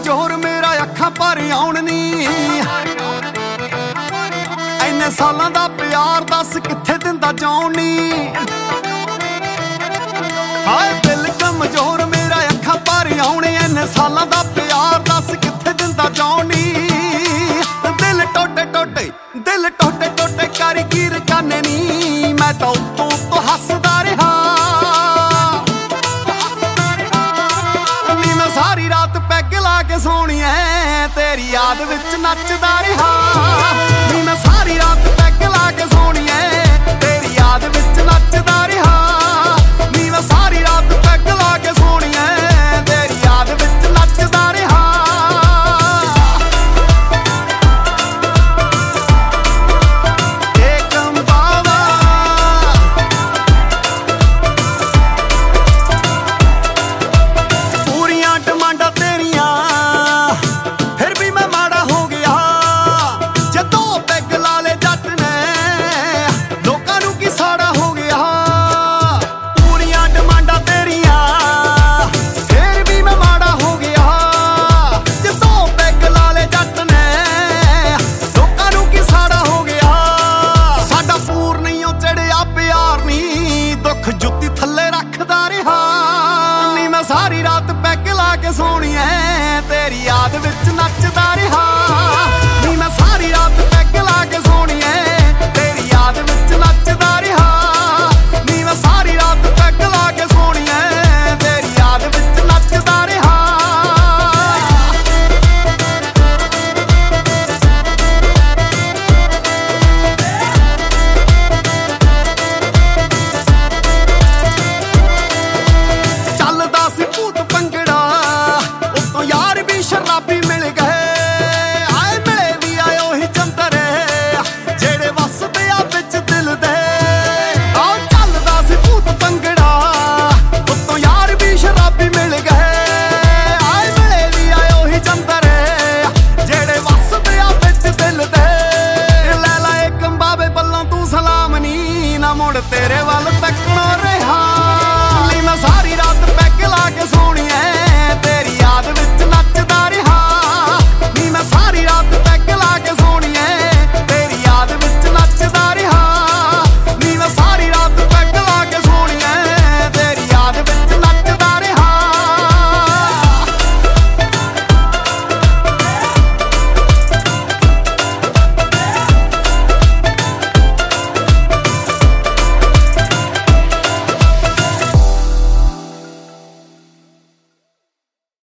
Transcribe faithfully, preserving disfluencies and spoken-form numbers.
ਕਮਜ਼ੋਰ ਮੇਰਾ ਅੱਖਾਂ ਭਰ ਆਉਣ ਨੀ। ਐਨੇ ਸਾਲਾਂ ਦਾ ਪਿਆਰ ਦੱਸ ਕਿੱਥੇ ਦਿੰਦਾ ਜਾਉਣ ਨੀ। ਹਾਏ ਦਿਲ ਕਮਜ਼ੋਰ ਮੇਰਾ ਅੱਖਾਂ ਭਰ ਆਉਣ, ਐਨੇ ਸਾਲਾਂ ਦਾ ਪਿਆਰ ਦੱਸ ਕਿੱਥੇ ਦਿੰਦਾ ਜਾਉਣ ਨੀ। ਦਿਲ ਟੋਟੇ ਟੋਟੇ ਦਿਲ ਟੋਟੇ ਟੋਟੇ ਕਰੀ ਕੀ ਰਕਾਨੇ ਨੀ। ਮੈਂ ਤਾਂ ਉੱਤੋਂ ਉੱਤੋਂ ਹੱਸਦਾ ਰਿਹਾ ਨੀ। ਮੈਂ ਸਾਰੀ ਰਾਤ ਪੈਗ ਲਾ ਕੇ ਸੋਹਣੀਏ ਤੇਰੀ ਯਾਦ ਵਿੱਚ ਨੱਚਦਾ ਰਿਹਾ।